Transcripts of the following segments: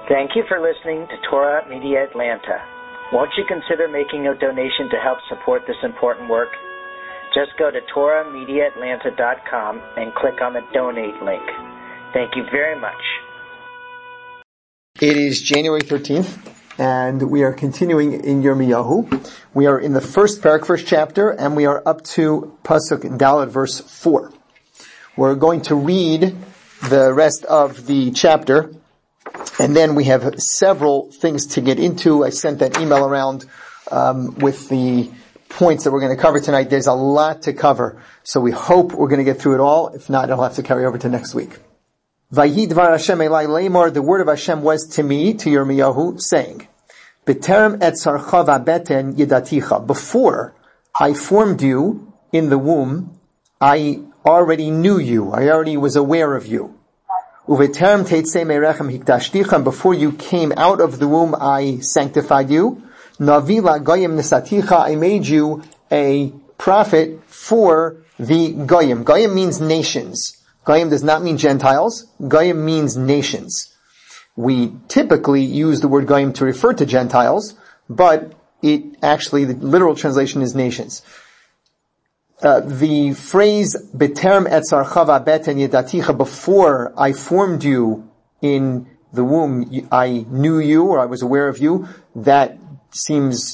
Thank you for listening to Torah Media Atlanta. Won't you consider making a donation to help support this important work? Just go to TorahMediaAtlanta.com and click on the donate link. Thank you very much. It is January 13th, and we are continuing in Yirmiyahu. We are in the first chapter, and we are up to Pasuk Daled, verse 4. We're going to read the rest of the chapter, and then we have several things to get into. I sent that email around with the points that we're going to cover tonight. There's a lot to cover, so we hope we're going to get through it all. If not, it'll have to carry over to next week. Vayi dvar Hashem elai leimor, the word of Hashem was to me, to Yirmiyahu, saying, B'terem etzarcha v'beten yidaticha. Before I formed you in the womb, I already knew you. I already was aware of you. Uveterem teitzei merechem hikdashticha. Before you came out of the womb, I sanctified you. Navila goyim nisaticha. I made you a prophet for the goyim. Goyim means nations. Goyim does not mean Gentiles. Goyim means nations. We typically use the word Goyim to refer to Gentiles, but the literal translation is nations. The phrase, B'terem etzarcha v'beten yidaticha, before I formed you in the womb, I knew you, or I was aware of you, that seems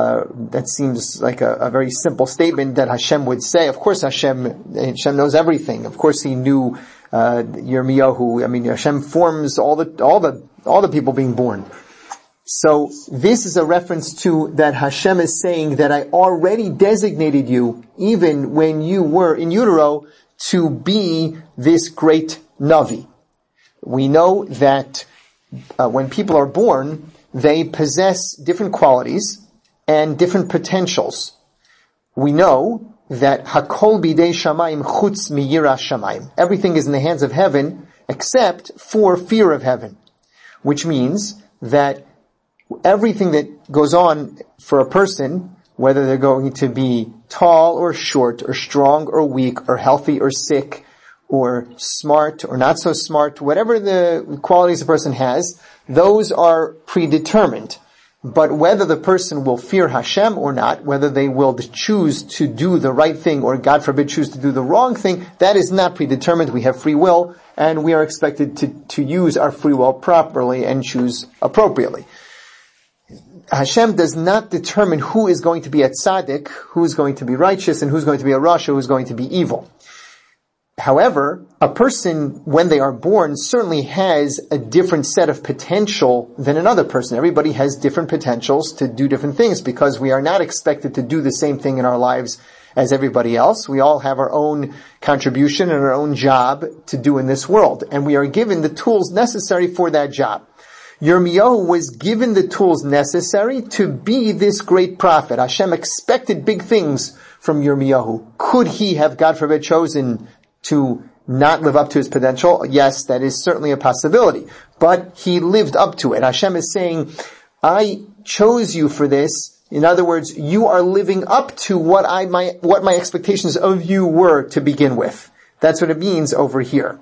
like a very simple statement that Hashem would say. Of course Hashem knows everything. Of course He knew, Yirmiyahu. I mean, Hashem forms all the people being born. So this is a reference to that Hashem is saying that I already designated you, even when you were in utero, to be this great Navi. We know that when people are born, they possess different qualities and different potentials. We know that Hakol bidei shamayim chutz miyiras shamayim. Everything is in the hands of heaven except for fear of heaven, which means that everything that goes on for a person, whether they're going to be tall or short or strong or weak or healthy or sick or smart or not so smart, whatever the qualities a person has, those are predetermined. But whether the person will fear Hashem or not, whether they will choose to do the right thing or, God forbid, choose to do the wrong thing, that is not predetermined. We have free will, and we are expected to use our free will properly and choose appropriately. Hashem does not determine who is going to be a tzaddik, who is going to be righteous, and who's going to be a rasha, who is going to be evil. However, a person, when they are born, certainly has a different set of potential than another person. Everybody has different potentials to do different things because we are not expected to do the same thing in our lives as everybody else. We all have our own contribution and our own job to do in this world, and we are given the tools necessary for that job. Yirmiyahu was given the tools necessary to be this great prophet. Hashem expected big things from Yirmiyahu. Could he have, God forbid, chosen to not live up to his potential? Yes, that is certainly a possibility. But he lived up to it. Hashem is saying, I chose you for this. In other words, you are living up to what my expectations of you were to begin with. That's what it means over here.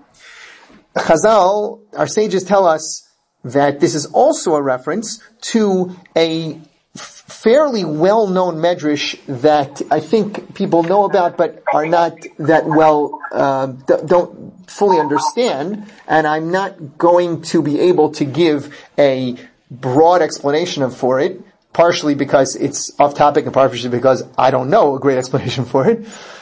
Chazal, our sages tell us that this is also a reference to a fairly well-known medrash that I think people know about but are not that well, don't fully understand, and I'm not going to be able to give a broad explanation for it, partially because it's off topic and partially because I don't know a great explanation for it.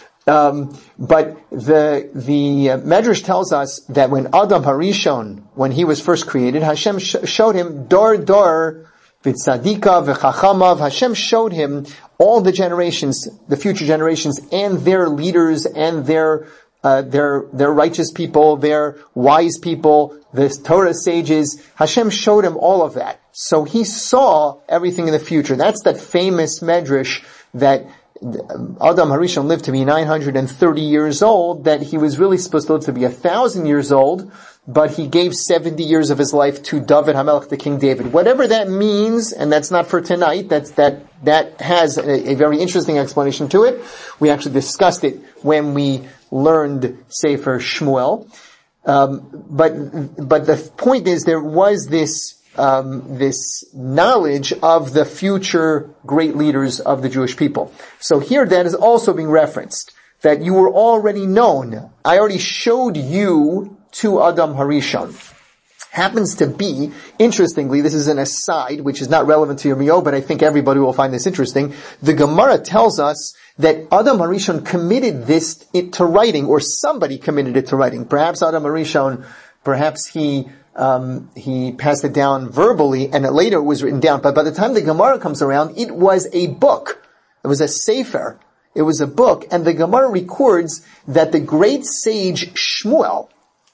But the Medrash tells us that when Adam Harishon, when he was first created, Hashem showed him Dor v'tzadika v'chachamav. Hashem showed him all the generations, the future generations, and their leaders and their righteous people, their wise people, the Torah sages. Hashem showed him all of that. So he saw everything in the future. That's that famous Medrash that Adam Harishon lived to be 930 years old, that he was really supposed to live to be 1,000 years old, but he gave 70 years of his life to David HaMelech, the King David. Whatever that means, and that's not for tonight, that has a very interesting explanation to it. We actually discussed it when we learned Sefer Shmuel. But the point is, there was this this knowledge of the future great leaders of the Jewish people. So here that is also being referenced, that you were already known. I already showed you to Adam Harishon. Happens to be, interestingly, this is an aside, which is not relevant to Yirmiyahu, but I think everybody will find this interesting. The Gemara tells us that Adam Harishon committed this to writing, or somebody committed it to writing. Perhaps Adam Harishon, perhaps he passed it down verbally, and later it was written down. But by the time the Gemara comes around, it was a book. It was a sefer. It was a book, and the Gemara records that the great sage Shmuel,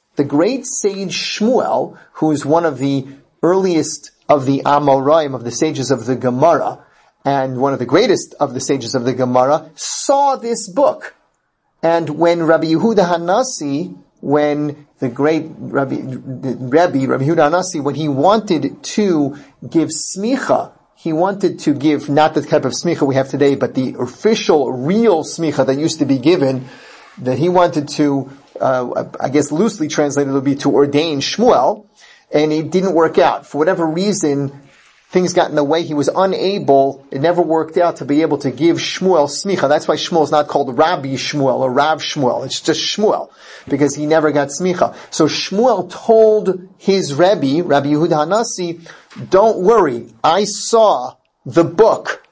who is one of the earliest of the Amoraim, of the sages of the Gemara, and one of the greatest of the sages of the Gemara, saw this book. And when Rabbi Yehuda Hanasi, when the great Rabbi Yehuda Hanasi, when he wanted to give smicha, he wanted to give not the type of smicha we have today, but the official, real smicha that used to be given, that he wanted to, I guess loosely translated, would be to ordain Shmuel, and it didn't work out. For whatever reason, things got in the way. He was unable, it never worked out to be able to give Shmuel smicha. That's why Shmuel is not called Rabbi Shmuel or Rav Shmuel. It's just Shmuel, because he never got smicha. So Shmuel told his Rabbi Yehuda Hanasi, don't worry, I saw the book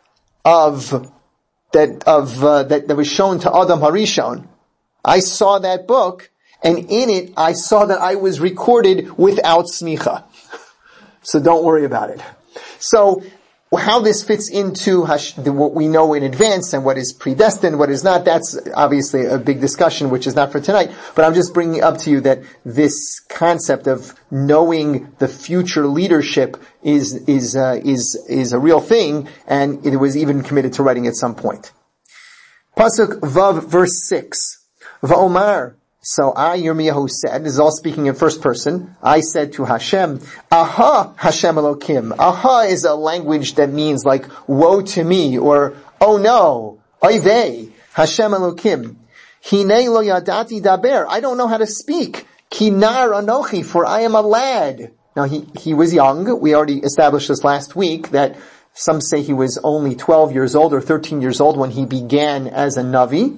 that was shown to Adam Harishon. I saw that book, and in it I saw that I was recorded without smicha. So don't worry about it. So, how this fits into what we know in advance and what is predestined, what is not, that's obviously a big discussion, which is not for tonight. But I'm just bringing up to you that this concept of knowing the future leadership is a real thing, and it was even committed to writing at some point. Pasuk Vav, verse 6. Va'omar. So I, Yirmiyahu, said, this is all speaking in first person, I said to Hashem, Aha, Hashem Elokim. Aha is a language that means like, woe to me, or, oh no, oy vey, Hashem Elokim. Hinei lo yadati daber. I don't know how to speak. Ki nar anochi, for I am a lad. Now he was young. We already established this last week, that some say he was only 12 years old or 13 years old when he began as a Navi.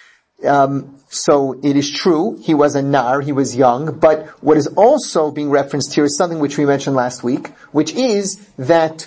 So it is true, he was a nar, he was young, but what is also being referenced here is something which we mentioned last week, which is that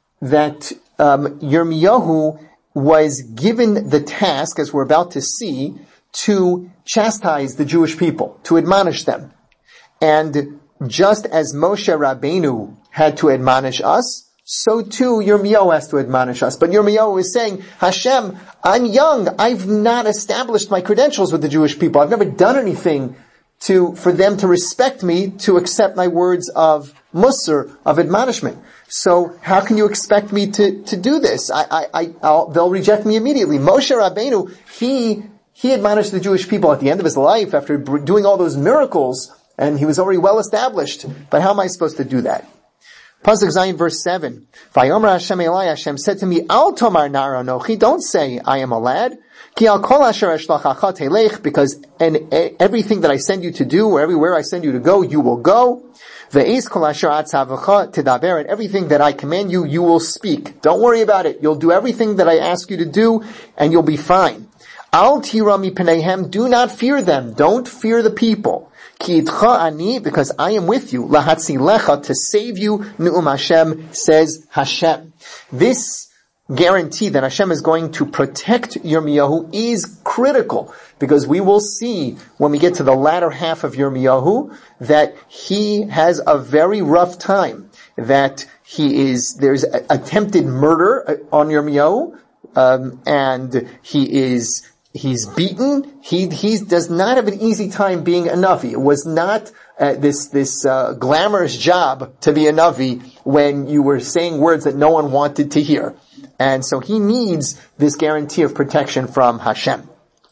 Yirmiyahu was given the task, as we're about to see, to chastise the Jewish people, to admonish them. And just as Moshe Rabbeinu had to admonish us, so too Yirmiyahu has to admonish us. But Yirmiyahu is saying, Hashem, I'm young. I've not established my credentials with the Jewish people. I've never done anything for them to respect me, to accept my words of musar, of admonishment. So how can you expect me to do this? They'll reject me immediately. Moshe Rabbeinu, he admonished the Jewish people at the end of his life after doing all those miracles, and he was already well established. But how am I supposed to do that? Pasuk Zayin, verse 7. Vayomer Hashem Elai, Hashem said to me, Al tomar nar anochi, don't say, I am a lad. Ki al kol asher eshlachacha telech, because everything that I send you to do, or everywhere I send you to go, you will go. Ve'ez kol asher atzavacha tedaber, and everything that I command you, you will speak. Don't worry about it. You'll do everything that I ask you to do, and you'll be fine. Al tira mipenehem, do not fear them. Don't fear the people. Ki idcha ani, because I am with you. Lahatzilecha, to save you. Nu'um Hashem, says Hashem. This guarantee that Hashem is going to protect Yirmiyahu is critical, because we will see when we get to the latter half of Yirmiyahu that he has a very rough time. That there's attempted murder on Yirmiyahu, and he's beaten. He does not have an easy time being a Navi. It was not this glamorous job to be a Navi when you were saying words that no one wanted to hear. And so he needs this guarantee of protection from Hashem.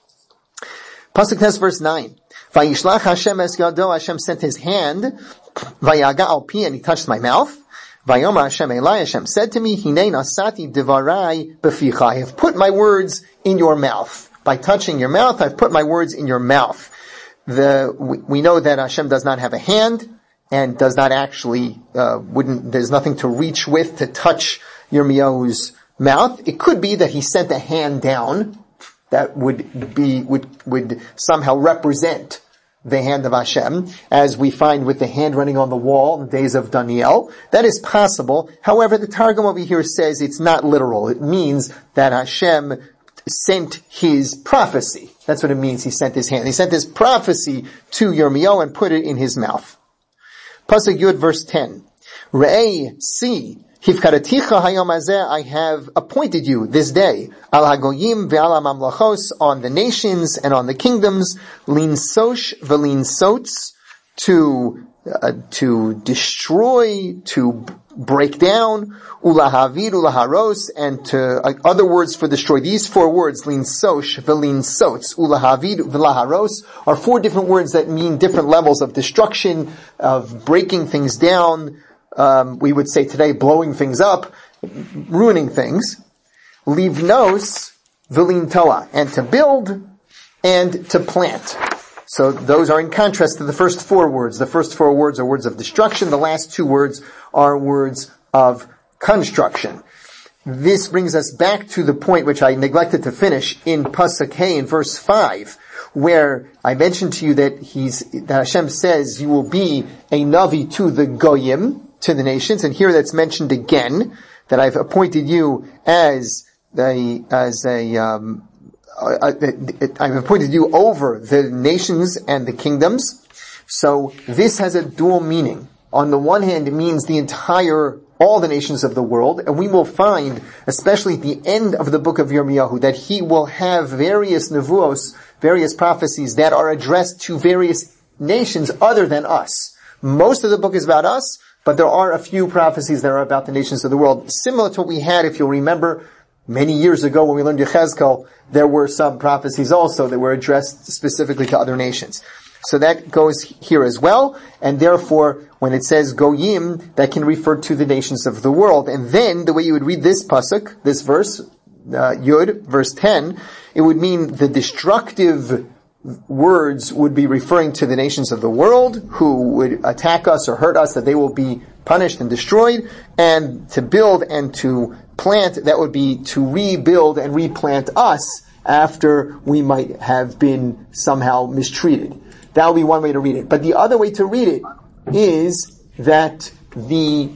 Pasuk Tes, verse 9. Vayishlach Hashem es yado, Hashem sent his hand, vayaga al pi, and he touched my mouth. Vayomer Hashem Elai, Hashem said to me, Hinei nasati divarai beficha, I have put my words in your mouth. By touching your mouth, I've put my words in your mouth. We know that Hashem does not have a hand. and does not actually, there's nothing to reach with, to touch Yirmiyahu's mouth. It could be that he sent a hand down that would somehow represent the hand of Hashem, as we find with the hand running on the wall in the days of Daniel. That is possible. However, the Targum over here says it's not literal. It means that Hashem sent his prophecy. That's what it means. He sent his hand. He sent his prophecy to Yirmiyahu and put it in his mouth. Pasuk Yud, verse 10. Re'ei, see, Hivkaraticha hayom hazeh, I have appointed you this day, al hagoyim ve'al hamamlachos, on the nations and on the kingdoms, linsosh ve'linsotz, to destroy, to break down, ulahavir ulaharos, and to, other words for destroy. These 4 words, linsosh ve'linsotz, ulahavir ve'laharos, are 4 different words that mean different levels of destruction, of breaking things down. We would say today, blowing things up, ruining things. Livnos v'lintoa, and to build and to plant. So those are in contrast to the first 4 words. The first 4 words are words of destruction. The last 2 words are words of construction. This brings us back to the point which I neglected to finish in Pasuk Hey in verse 5, where I mentioned to you that Hashem says you will be a Navi to the Goyim, to the nations, and here that's mentioned again, that I've appointed you I've appointed you over the nations and the kingdoms. So this has a dual meaning. On the one hand, it means all the nations of the world, and we will find, especially at the end of the book of Yirmiyahu, that he will have various nevuos, various prophecies that are addressed to various nations other than us. Most of the book is about us, but there are a few prophecies that are about the nations of the world. Similar to what we had, if you'll remember, many years ago when we learned Yechezkel, there were some prophecies also that were addressed specifically to other nations. So that goes here as well, and therefore, when it says Goyim, that can refer to the nations of the world. And then, the way you would read this pasuk, this verse, Yud, verse 10, it would mean the destructive words would be referring to the nations of the world who would attack us or hurt us, that they will be punished and destroyed, and to build and to plant, that would be to rebuild and replant us after we might have been somehow mistreated. That would be one way to read it. But the other way to read it is that the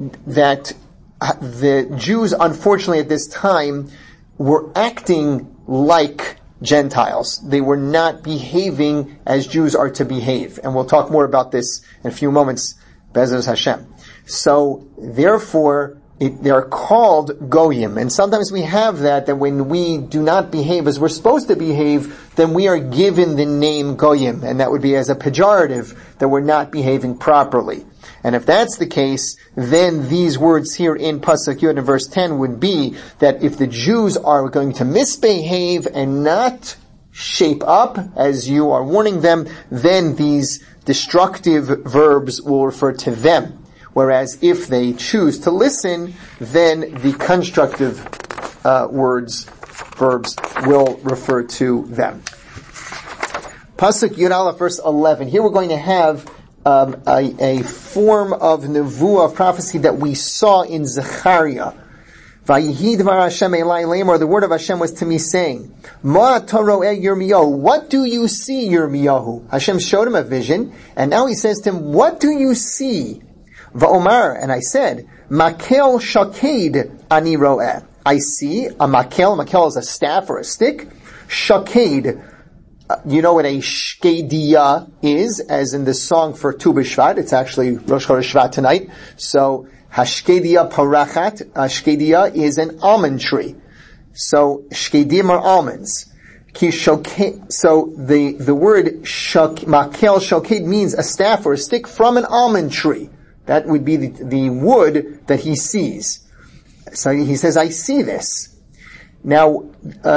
Jews, unfortunately at this time, were acting like Gentiles. They were not behaving as Jews are to behave. And we'll talk more about this in a few moments, Be'ezus Hashem. So, therefore, they are called Goyim. And sometimes we have that when we do not behave as we're supposed to behave, then we are given the name Goyim. And that would be as a pejorative, that we're not behaving properly. And if that's the case, then these words here in Pasuk Yud in verse 10 would be that if the Jews are going to misbehave and not shape up as you are warning them, then these destructive verbs will refer to them. Whereas if they choose to listen, then the constructive verbs will refer to them. Pasuk Yud Aleph, verse 11. Here we're going to have a form of nevuah, of prophecy that we saw in Zechariah. Vayihi dvar Hashem elai lemor, the word of Hashem was to me saying, Ma toro'eh Yirmiyahu, what do you see, Yirmiyahu? Hashem showed him a vision, and now he says to him, what do you see? Va'omar, and I said, Makel shaked ani ro'eh. I see a makel is a staff or a stick. Shaked, you know what a shkediya is, as in the song for Tu B'Shvat. It's actually Rosh Chodesh Shvat tonight. So, hashkediya parachat, shkediya is an almond tree. So, shkedim are almonds. So, the word makel shoked means a staff or a stick from an almond tree. That would be the wood that he sees. So he says, I see this. Now,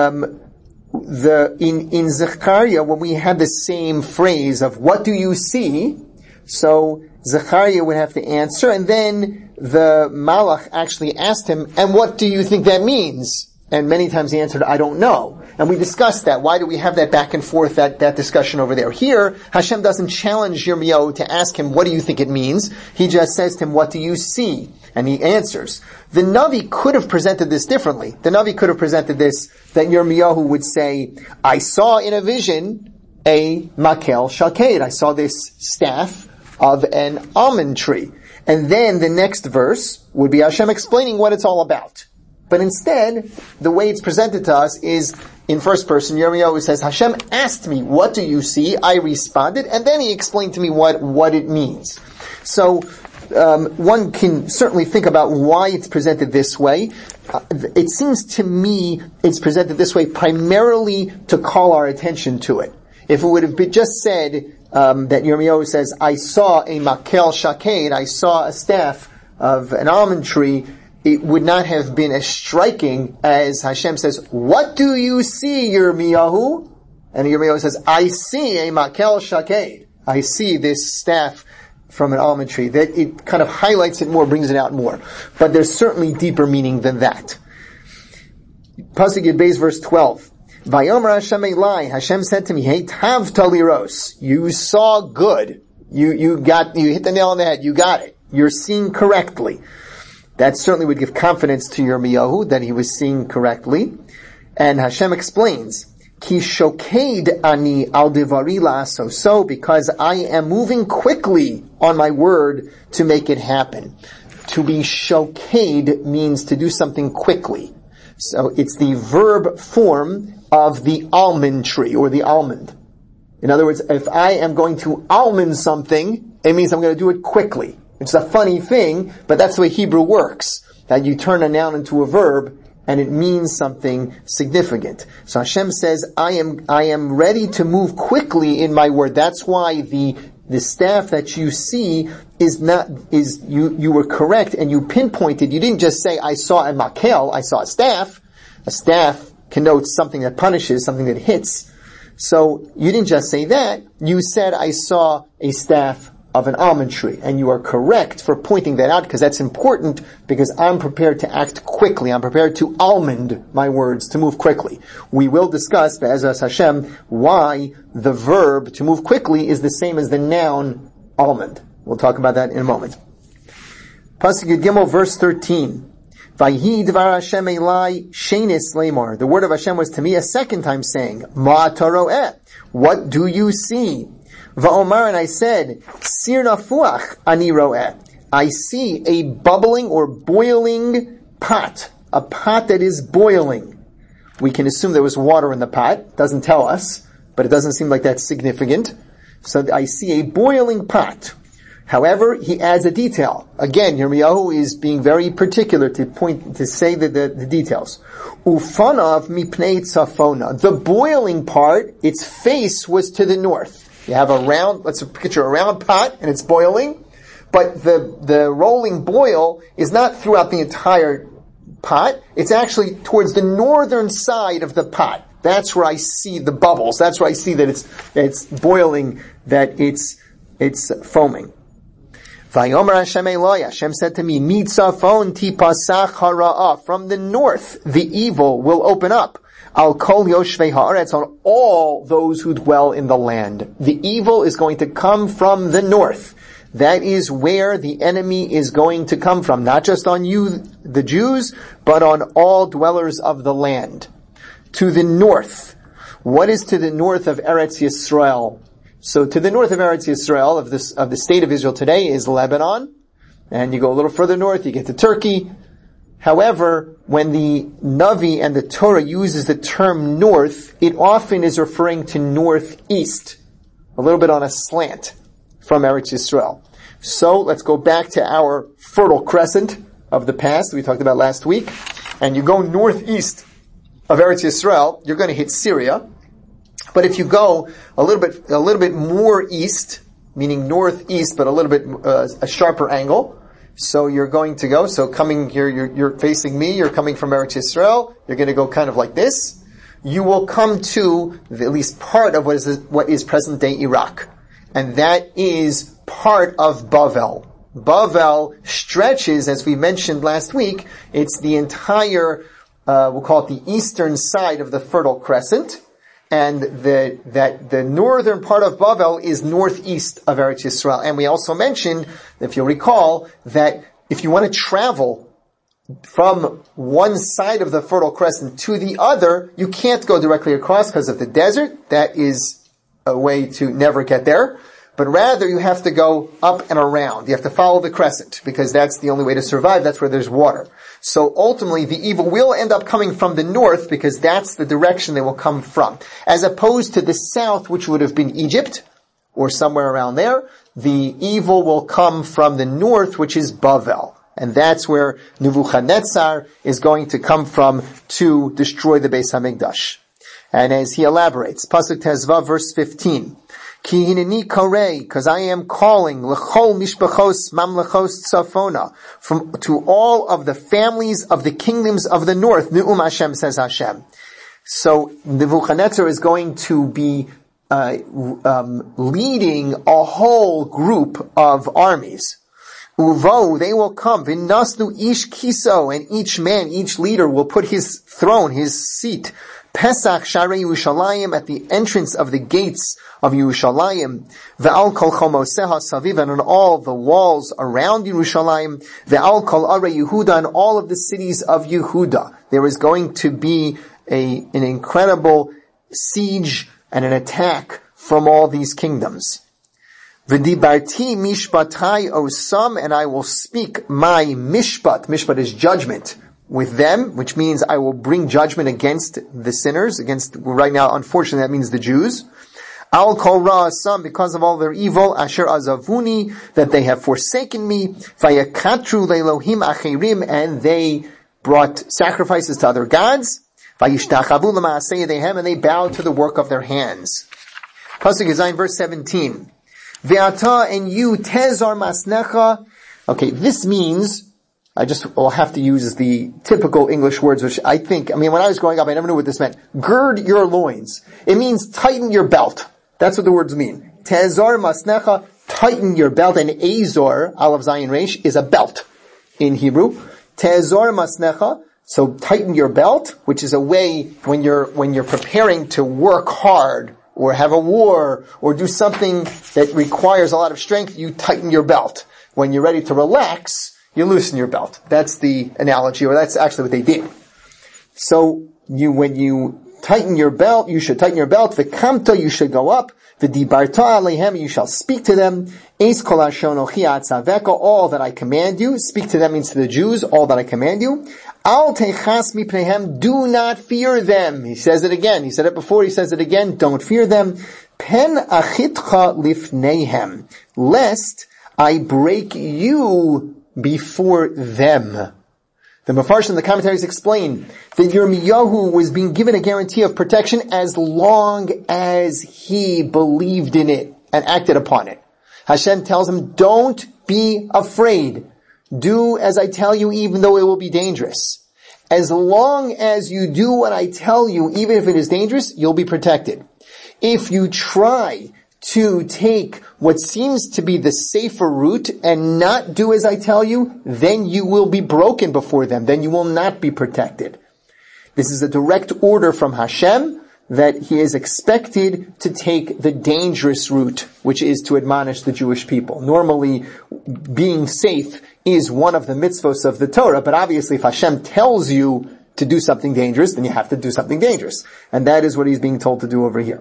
in Zechariah, when we had the same phrase of what do you see, so Zechariah would have to answer, and then the Malach actually asked him, and what do you think that means? And many times he answered, I don't know. And we discussed that. Why do we have that back and forth, that discussion over there? Here, Hashem doesn't challenge Yirmiyahu to ask him, what do you think it means? He just says to him, what do you see? And he answers. The Navi could have presented this differently. The Navi could have presented this, that Yirmiyahu would say, I saw in a vision a makel shaked. I saw this staff of an almond tree. And then the next verse would be Hashem explaining what it's all about. But instead, the way it's presented to us is in first person. Yirmiyahu says, Hashem asked me, what do you see? I responded, and then he explained to me what it means. So, one can certainly think about why it's presented this way. It seems to me it's presented this way primarily to call our attention to it. If it would have been just said that Yirmiyahu says, I saw a makel shaked, I saw a staff of an almond tree, it would not have been as striking as Hashem says, what do you see, Yirmiyahu? And Yirmiyahu says, I see a makel shaked. I see this staff from an almond tree. That it kind of highlights it more, brings it out more. But there's certainly deeper meaning than that. Pasuk Yud Beis, verse 12. Vayomer Hashem Elai, Hashem said to me, hey, tav taliros, you saw good. You hit the nail on the head, you got it. You're seeing correctly. That certainly would give confidence to Yirmiyahu that he was seeing correctly. And Hashem explains, Ki shoked ani al devari la'aso, so because I am moving quickly on my word to make it happen. To be shoked means to do something quickly. So it's the verb form of the almond tree, or the almond. In other words, if I am going to almond something, it means I'm going to do it quickly. It's a funny thing, but that's the way Hebrew works. That you turn a noun into a verb, and it means something significant. So Hashem says, I am ready to move quickly in my word. That's why the staff that you see you were correct, and you pinpointed. You didn't just say, I saw a makel, I saw a staff. A staff connotes something that punishes, something that hits. So you didn't just say that. You said, I saw a staff of an almond tree. And you are correct for pointing that out, because that's important, because I'm prepared to act quickly. I'm prepared to almond my words, to move quickly. We will discuss, Be'ezras Hashem, why the verb to move quickly is the same as the noun almond. We'll talk about that in a moment. Pasuk Yud Gimel, verse 13. Vayhi dvar Hashem elai shenis lemar. The word of Hashem was to me a second time saying, Ma taroeh, what do you see? Va'omar, and I said, Sir nafuach ani roeh. I see a bubbling or boiling pot. A pot that is boiling. We can assume there was water in the pot. Doesn't tell us, but it doesn't seem like that's significant. So I see a boiling pot. However, he adds a detail. Again, Yirmiyahu is being very particular to say the details. Ufanav mipnei tzafona. The boiling part, its face was to the north. You have let's picture a round pot, and it's boiling, but the rolling boil is not throughout the entire pot. It's actually towards the northern side of the pot. That's where I see the bubbles. That's where I see that it's boiling, that it's foaming. Vayomer Hashem Eloi, Hashem said to me, Mitzafon tipasach hara'ah. From the north, the evil will open up. Al kol yoshvei haaretz, on all those who dwell in the land. The evil is going to come from the north. That is where the enemy is going to come from. Not just on you, the Jews, but on all dwellers of the land. To the north. What is to the north of Eretz Yisrael? So to the north of Eretz Yisrael, of the state of Israel today, is Lebanon. And you go a little further north, you get to Turkey. However, when the Navi and the Torah uses the term north, it often is referring to northeast. A little bit on a slant from Eretz Yisrael. So let's go back to our fertile crescent of the past we talked about last week. And you go northeast of Eretz Yisrael, you're going to hit Syria. But if you go a little bit more east, meaning northeast, but a little bit a sharper angle, so you're going to go. So coming here, you're facing me. You're coming from Eretz Yisrael. You're going to go kind of like this. You will come to at least part of what is present day Iraq, and that is part of Bavel. Bavel stretches, as we mentioned last week. It's the entire we'll call it the eastern side of the Fertile Crescent, and the northern part of Bavel is northeast of Eretz Yisrael. And we also mentioned, if you'll recall, that if you want to travel from one side of the Fertile Crescent to the other, you can't go directly across because of the desert. That is a way to never get there. But rather, you have to go up and around. You have to follow the crescent, because that's the only way to survive. That's where there's water. So ultimately, the evil will end up coming from the north, because that's the direction they will come from. As opposed to the south, which would have been Egypt, or somewhere around there, the evil will come from the north, which is Bavel. And that's where Nebuchadnezzar is going to come from to destroy the Beis HaMikdash. And as he elaborates, Pasuk Tezvav, verse 15, Ki hineni karei, because I am calling l'chol mishpachos mamlechos tzafona, to all of the families of the kingdoms of the north. Ne'um Hashem, says Hashem. So Nebuchadnezzar is going to be leading a whole group of armies. Uvo, they will come. V'nasnu ish kiso, and each man, each leader will put his throne, his seat. Pesach Sharei Yerushalayim, at the entrance of the gates of Yerushalayim. Ve'al kol chomoseha saviv, and on all the walls around Yerushalayim. Ve'al kol arei Yehuda, and all of the cities of Yehuda. There is going to be an incredible siege and an attack from all these kingdoms. V'dibarti mishpatai osam, and I will speak my mishpat. Mishpat is judgment. With them, which means I will bring judgment against the sinners, right now, unfortunately, that means the Jews. I'll call ra'asam, because of all their evil, asher azavuni, that they have forsaken me, vayakatru le'elohim acherim, and they brought sacrifices to other gods, vayishtachavu l'ma'aseh yedehem, and they bowed to the work of their hands. Pasuk Zayin, verse 17. Ve'ata, and you, tezar masnecha. Okay, this means, will have to use the typical English words, which when I was growing up, I never knew what this meant. Gird your loins. It means tighten your belt. That's what the words mean. Tezar masnecha, tighten your belt. And azor, Aleph Zayin Resh, is a belt in Hebrew. Tezar masnecha, so tighten your belt, which is a way when you're preparing to work hard, or have a war, or do something that requires a lot of strength, you tighten your belt. When you're ready to relax, you loosen your belt. That's the analogy, or that's actually what they did. So when you tighten your belt, you should tighten your belt. V'kamta, you should go up. V'dibarta alehem, you shall speak to them. Eis kol hashonochi atzaveka, all that I command you. Speak to them means to the Jews, all that I command you. Al techas mipnehem, do not fear them. He says it again. He said it before, he says it again. Don't fear them. Pen achitcha lifnehem, lest I break you before them. The Mefarshim and the commentaries explain that Yirmiyahu was being given a guarantee of protection as long as he believed in it and acted upon it. Hashem tells him, don't be afraid. Do as I tell you, even though it will be dangerous. As long as you do what I tell you, even if it is dangerous, you'll be protected. If you try to take what seems to be the safer route and not do as I tell you, then you will be broken before them. Then you will not be protected. This is a direct order from Hashem that he is expected to take the dangerous route, which is to admonish the Jewish people. Normally, being safe is one of the mitzvos of the Torah, but obviously if Hashem tells you to do something dangerous, then you have to do something dangerous. And that is what he's being told to do over here.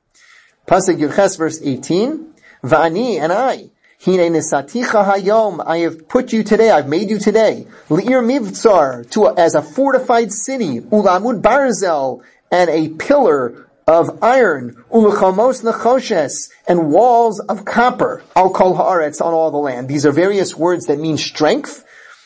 Pasuk Yudches, verse 18, Va'ani, and I, Hine nesaticha hayom, I have put you today, I've made you today, Li'ir mivtzar, as a fortified city, Ulamud barzel, and a pillar of iron, Ulachamos nechoshes, and walls of copper, Al kol haaretz, on all the land. These are various words that mean strength,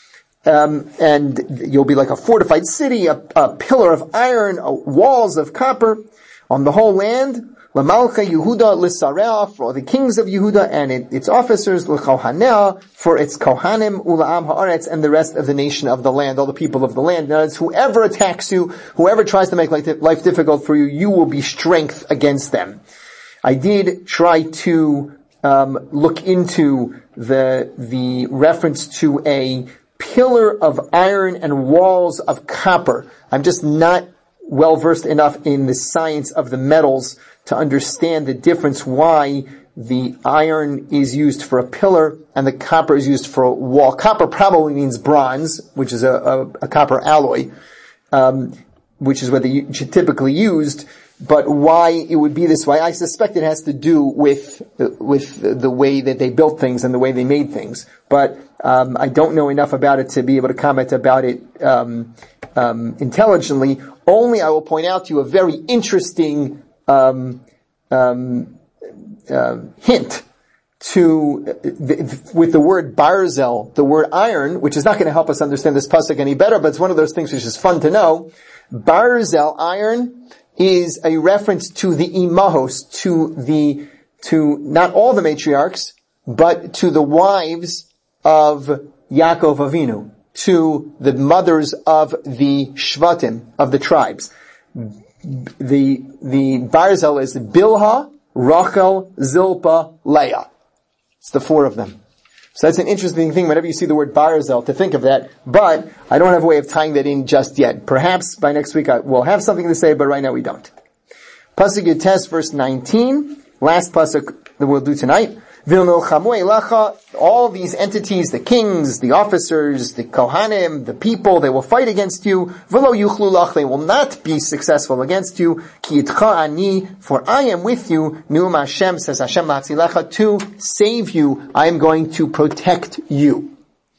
and you'll be like a fortified city, a pillar of iron, walls of copper, on the whole land, L'malcha Yehuda l'sareah, for the kings of Yehuda and its officers, l'chohanea, for its kohanim, ula'am haaretz, and the rest of the nation of the land, all the people of the land. Now, it's whoever attacks you, whoever tries to make life difficult for you, you will be strength against them. I did try to look into the reference to a pillar of iron and walls of copper. I'm just not well versed enough in the science of the metals to understand the difference why the iron is used for a pillar and the copper is used for a wall. Copper probably means bronze, which is a copper alloy, which is what they typically used. But why it would be this way, I suspect it has to do with the way that they built things and the way they made things. But I don't know enough about it to be able to comment about it intelligently. Only I will point out to you a very interesting hint with the word barzel, the word iron, which is not going to help us understand this pasuk any better, but it's one of those things which is fun to know. Barzel, iron, is a reference to the imahos, to not all the matriarchs, but to the wives of Yaakov Avinu, to the mothers of the shvatim, of the tribes. The barzel is Bilhah, Rachel, Zilpah, Leah. It's the four of them. So that's an interesting thing whenever you see the word barzel to think of that, but I don't have a way of tying that in just yet. Perhaps by next week we'll have something to say, but right now we don't. Pasuk Yutes, verse 19, last pasuk that we'll do tonight. All these entities, the kings, the officers, the kohanim, the people, they will fight against you. They will not be successful against you. For I am with you. Nu'um Hashem, says Hashem, to save you. I am going to protect you.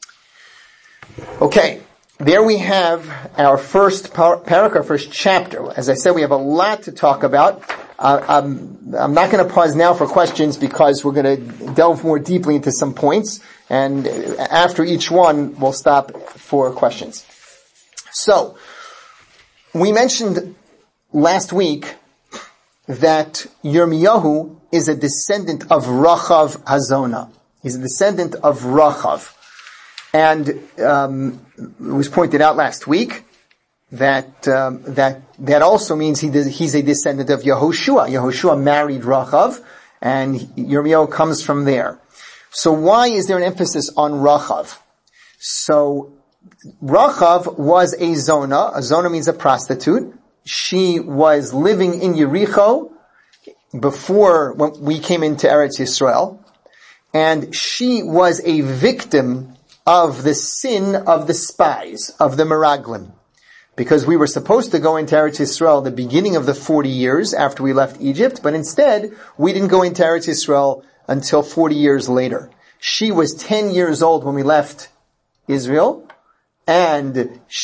Okay. There we have our first parak, our first chapter. As I said, we have a lot to talk about. I'm not going to pause now for questions because we're going to delve more deeply into some points, and after each one, we'll stop for questions. So, we mentioned last week that Yirmiyahu is a descendant of Rachav Hazona. He's a descendant of Rachav. And it was pointed out last week that also means he's a descendant of Yehoshua. Yehoshua married Rachav, and Yirmiyahu comes from there. So why is there an emphasis on Rachav? So Rachav was a zona. A zona means a prostitute. She was living in Yericho before when we came into Eretz Yisrael, and she was a victim of the sin of the spies, of the Meraglim. Because we were supposed to go into Eretz Yisrael the beginning of the 40 years after we left Egypt, but instead, we didn't go into Eretz Yisrael until 40 years later. She was 10 years old when we left Israel, and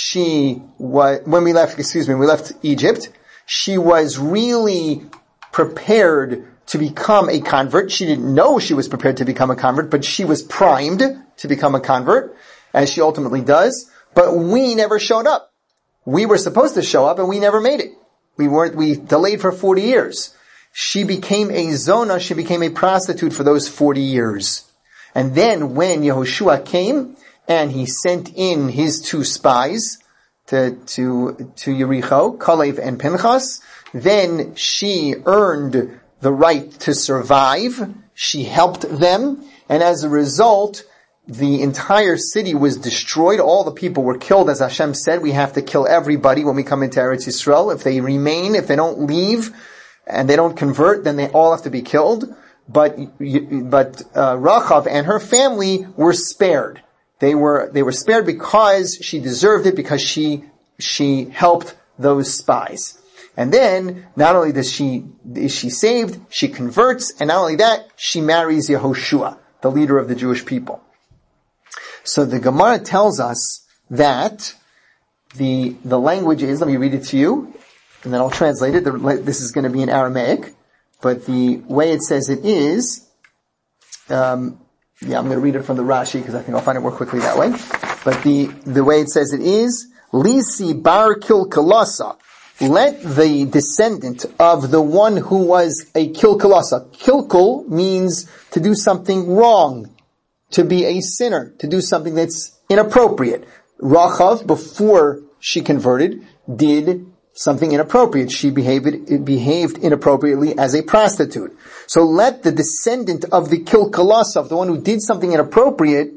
when we left Egypt, she was really prepared to become a convert. She didn't know she was prepared to become a convert, but she was primed to become a convert, as she ultimately does. But we never showed up. We were supposed to show up, and we never made it. We delayed for 40 years. She became a zona, she became a prostitute for those 40 years. And then when Yehoshua came, and he sent in his two spies to Yericho, Kalev and Pinchas, then she earned the right to survive. She helped them, and as a result, the entire city was destroyed. All the people were killed. As Hashem said, we have to kill everybody when we come into Eretz Yisrael. If they remain, if they don't leave, and they don't convert, then they all have to be killed. But Rachav and her family were spared. They were spared because she deserved it, because she helped those spies. And then, not only is she saved, she converts, and not only that, she marries Yehoshua, the leader of the Jewish people. So the Gemara tells us that the language is, let me read it to you, and then I'll translate it. This is going to be in Aramaic, but the way it says it is, I'm going to read it from the Rashi because I think I'll find it more quickly that way. But the way it says it is, Lisi bar kilkalasa. Let the descendant of the one who was a kilkalasa. Kilkul means to do something wrong, to be a sinner, to do something that's inappropriate. Rachav, before she converted, did something inappropriate. She behaved inappropriately as a prostitute. So let the descendant of the kilkalasa, of the one who did something inappropriate,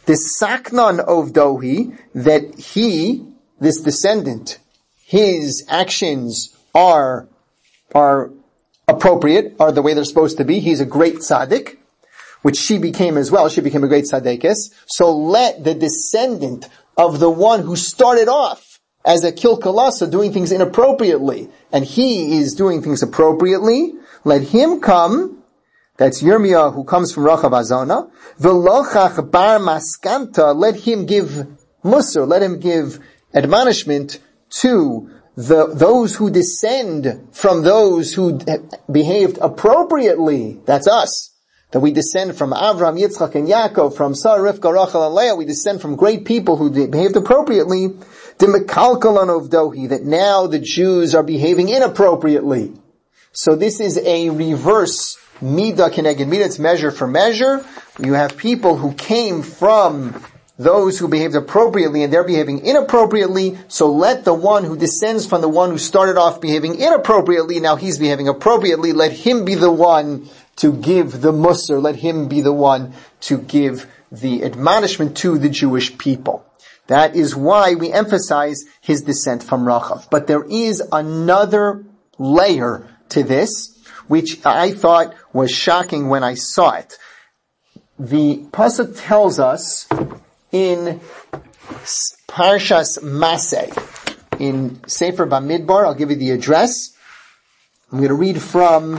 The Saknon Ovdohi, that he, this descendant, his actions are appropriate, are the way they're supposed to be. He's a great tzaddik, which she became as well. She became a great tzaddikis. So let the descendant of the one who started off as a kilkalasa doing things inappropriately, and he is doing things appropriately, let him come. That's Yirmiyah, who comes from Rachav Azona. V'lochach bar maskanta, let him give musar, let him give admonishment to those who descend from those who behaved appropriately. That's us. That we descend from Avram, Yitzchak, and Yaakov, from Sarah, Rivka, Rachel, and Leah. We descend from great people who behaved appropriately. D'mekalkalan ovdohi, that now the Jews are behaving inappropriately. So this is a reverse midah keneged midah. It's measure for measure. You have people who came from those who behaved appropriately and they're behaving inappropriately, so let the one who descends from the one who started off behaving inappropriately, now he's behaving appropriately, let him be the one to give the musar, let him be the one to give the admonishment to the Jewish people. That is why we emphasize his descent from Rachav. But there is another layer to this, which I thought was shocking when I saw it. The pasuk tells us in Parshas Maseh, in Sefer Bamidbar, I'll give you the address. I'm going to read from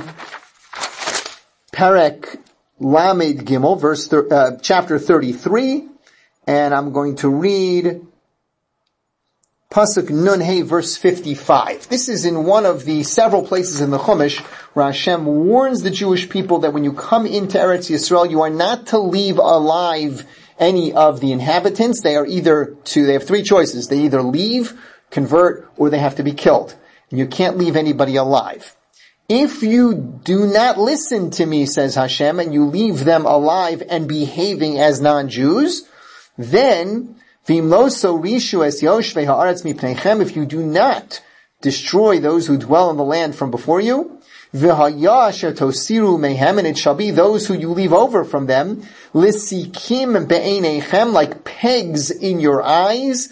Perek Lamed Gimel, chapter 33, and I'm going to read Pasuk Nun Hey, verse 55. This is in one of the several places in the Chumash where Hashem warns the Jewish people that when you come into Eretz Yisrael, you are not to leave alive any of the inhabitants. They have three choices. They either leave, convert, or they have to be killed. And you can't leave anybody alive. If you do not listen to me, says Hashem, and you leave them alive and behaving as non-Jews, then, if you do not destroy those who dwell in the land from before you, and it shall be those who you leave over from them, like pegs in your eyes,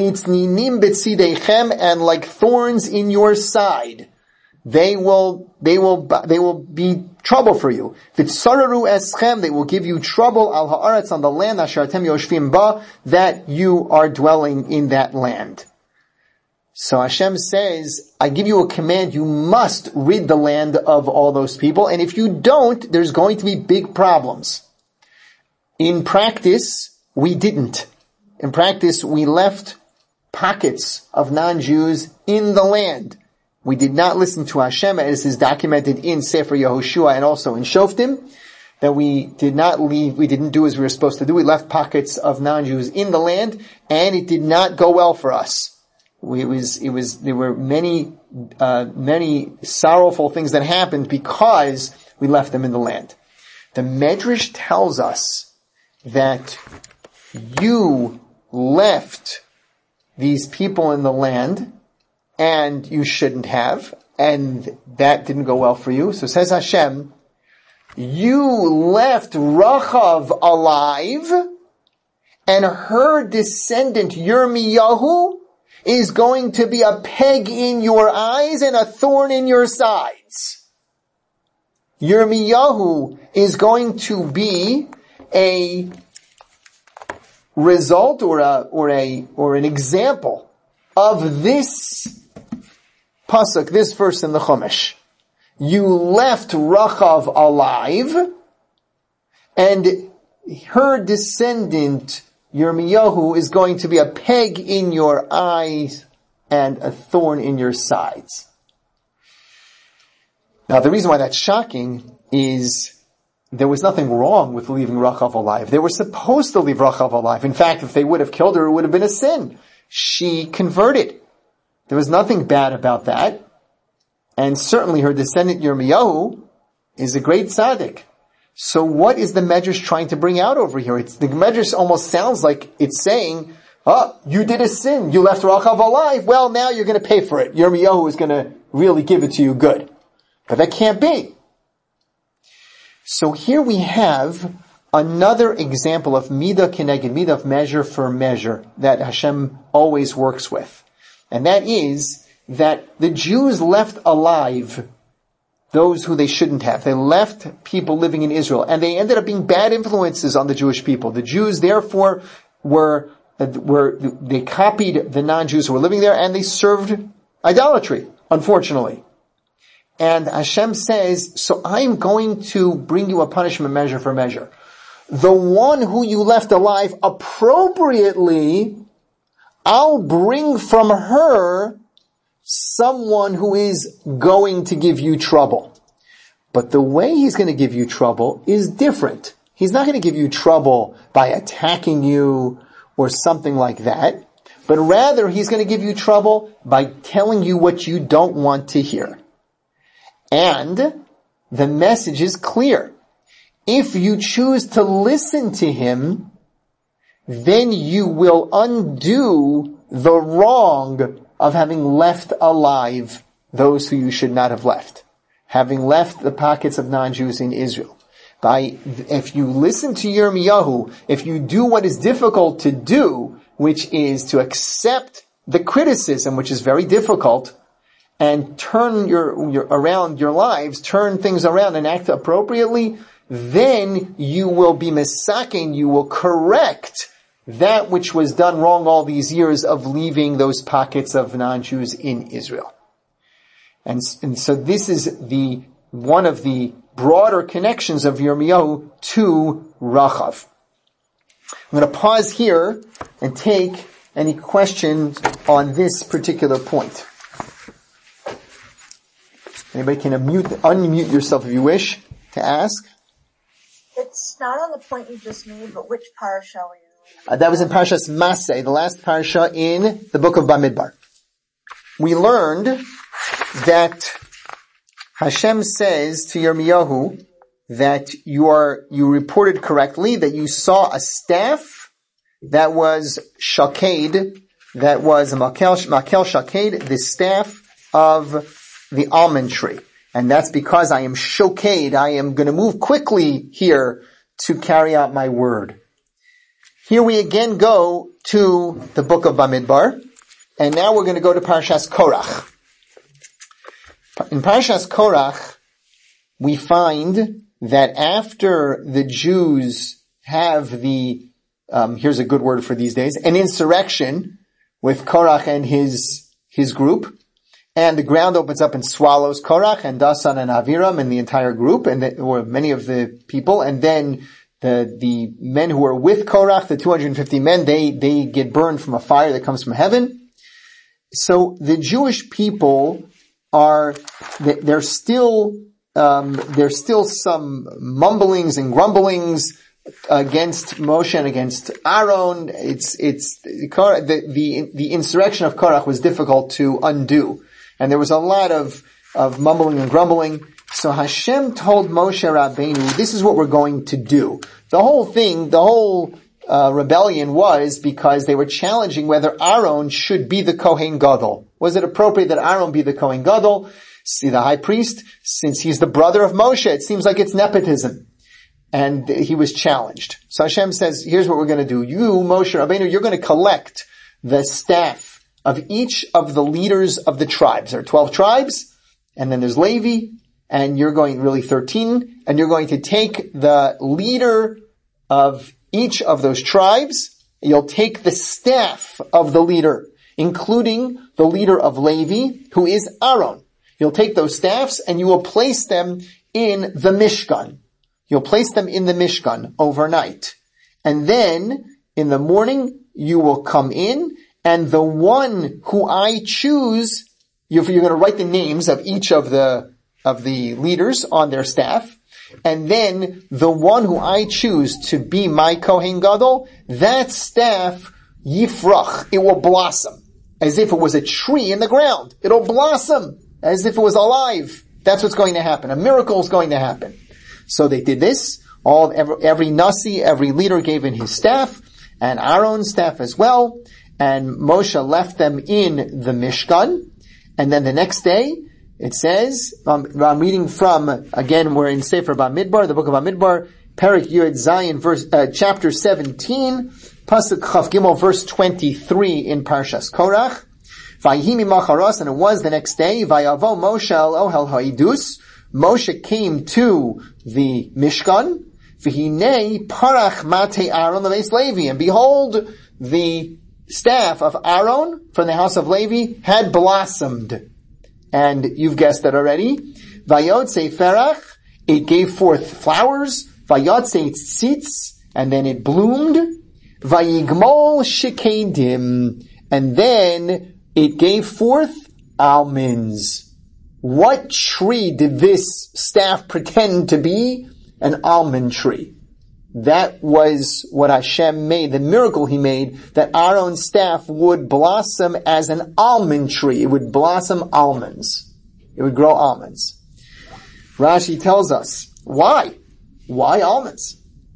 and like thorns in your side. They will be trouble for you. They will give you trouble al haaretz, on the land that you are dwelling in that land. So Hashem says, I give you a command, you must rid the land of all those people, and if you don't, there's going to be big problems. In practice, we didn't. In practice, we left pockets of non-Jews in the land. We did not listen to Hashem, as is documented in Sefer Yehoshua and also in Shoftim, that we did not leave, we didn't do as we were supposed to do. We left pockets of non-Jews in the land, and it did not go well for us. There were many sorrowful things that happened because we left them in the land. The Medrash tells us that you left these people in the land, and you shouldn't have, and that didn't go well for you. So says Hashem, you left Rachav alive, and her descendant Yirmiyahu is going to be a peg in your eyes and a thorn in your sides. Yirmiyahu is going to be a result or an example of this pasuk, this verse in the Chumash. You left Rachav alive, and her descendant Yirmiyahu is going to be a peg in your eyes and a thorn in your sides. Now, the reason why that's shocking is there was nothing wrong with leaving Rachav alive. They were supposed to leave Rachav alive. In fact, if they would have killed her, it would have been a sin. She converted. There was nothing bad about that. And certainly her descendant Yirmiyahu is a great tzaddik. So what is the Medrash trying to bring out over here? The Medrash almost sounds like it's saying, you did a sin. You left Rachav alive. Well, now you're going to pay for it. Yirmiyahu is going to really give it to you good. But that can't be. So here we have another example of midah keneged midah, of measure for measure, that Hashem always works with. And that is that the Jews left alive those who they shouldn't have. They left people living in Israel, and they ended up being bad influences on the Jewish people. The Jews, therefore, they copied the non-Jews who were living there, and they served idolatry, unfortunately. And Hashem says, so I'm going to bring you a punishment measure for measure. The one who you left alive appropriately, I'll bring from her someone who is going to give you trouble. But the way he's going to give you trouble is different. He's not going to give you trouble by attacking you or something like that, but rather he's going to give you trouble by telling you what you don't want to hear. And the message is clear. If you choose to listen to him, then you will undo the wrong of having left alive those who you should not have left, having left the pockets of non-Jews in Israel. If you listen to Yirmiyahu, if you do what is difficult to do, which is to accept the criticism, which is very difficult, and turn around your lives, turn things around and act appropriately, then you will be misaken, you will correct that which was done wrong all these years of leaving those pockets of non-Jews in Israel. And so this is one of the broader connections of Yirmiyahu to Rachav. I'm going to pause here and take any questions on this particular point. Anybody can unmute yourself if you wish to ask. It's not on the point you just made, but which parasha were you? That was in Parashas Maseh, the last parasha in the book of Bamidbar. We learned that Hashem says to Yirmiyahu that you reported correctly that you saw a staff that was shaked, that was a makel shaked, the staff of the almond tree. And that's because I am shoked, I am going to move quickly here to carry out my word. Here we again go to the book of Bamidbar, and now we're going to go to Parashas Korach. In Parashas Korach, we find that after the Jews have here's a good word for these days, an insurrection with Korach and his group, and the ground opens up and swallows Korach and Dasan and Aviram and the entire group, or many of the people, and then the men who are with Korach, the 250 men, they get burned from a fire that comes from heaven. So the Jewish people there's still some mumblings and grumblings against Moshe and against Aaron. The insurrection of Korach was difficult to undo. And there was a lot of mumbling and grumbling. So Hashem told Moshe Rabbeinu, this is what we're going to do. The whole rebellion was because they were challenging whether Aaron should be the Kohen Gadol. Was it appropriate that Aaron be the Kohen Gadol? See, the high priest, since he's the brother of Moshe, it seems like it's nepotism. And he was challenged. So Hashem says, here's what we're going to do. You, Moshe Rabbeinu, you're going to collect the staff of each of the leaders of the tribes. There are 12 tribes, and then there's Levi, and you're going, really 13, and you're going to take the leader of each of those tribes. You'll take the staff of the leader, including the leader of Levi, who is Aaron. You'll take those staffs and you will place them in the Mishkan. You'll place them in the Mishkan overnight. And then, in the morning, you will come in, and the one who I choose, you're going to write the names of each of the leaders on their staff, and then the one who I choose to be my Kohen Gadol, that staff, yifrach, it will blossom, as if it was a tree in the ground. It'll blossom, as if it was alive. That's what's going to happen. A miracle is going to happen. So they did this. Every Nasi, every leader gave in his staff, and Aaron's staff as well. And Moshe left them in the Mishkan. And then the next day, it says, I'm reading from, again, we're in Sefer Bamidbar, the book of Bamidbar, Perik Yud Zayin, chapter 17, Pasuk Chav Gimel, verse 23 in Parshas Korach. Vayhimi macharos, and it was the next day, Vayavo Moshe el Ohel Ha'idus, Moshe came to the Mishkan, V'hinei parach mate Aaron lebeis Levi, and behold, the staff of Aaron from the house of Levi had blossomed. And you've guessed it already. Vayotze ferach, it gave forth flowers. Vayotze tzitz, and then it bloomed. Vayigmol shikedim, and then it gave forth almonds. What tree did this staff pretend to be? An almond tree. That was what Hashem made, the miracle He made, that Aaron's staff would blossom as an almond tree. It would blossom almonds. It would grow almonds. Rashi tells us, why? Why almonds?